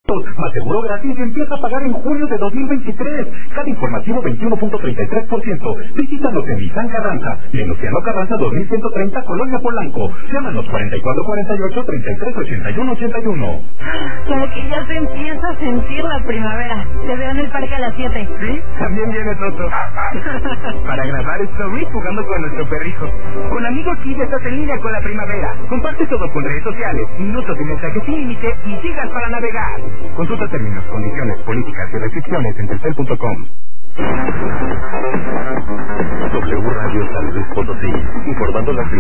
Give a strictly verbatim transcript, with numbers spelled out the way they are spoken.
Más seguro gratis y empieza a pagar en junio de dos mil veintitrés. Cada informativo veintiuno punto treinta y tres por ciento. Visítanos en Nissan Carranza, Venustiano Carranza dos mil ciento treinta, Colonia Polanco. Llámanos cuarenta y cuatro cuarenta y ocho, treinta y tres ochenta y uno ochenta y uno. Como que ya se empieza a sentir la primavera. Te veo en el parque a las siete. Sí, también viene Toto. Para grabar stories jugando con nuestro perrijo. Con Amigo Kid estás en línea con la primavera. Comparte todo con redes sociales, minutos y mensajes sin límite y gigas para navegar. Consulta términos, condiciones, políticas y restricciones en telcel punto com. W Radio San Luis Potosí, informando las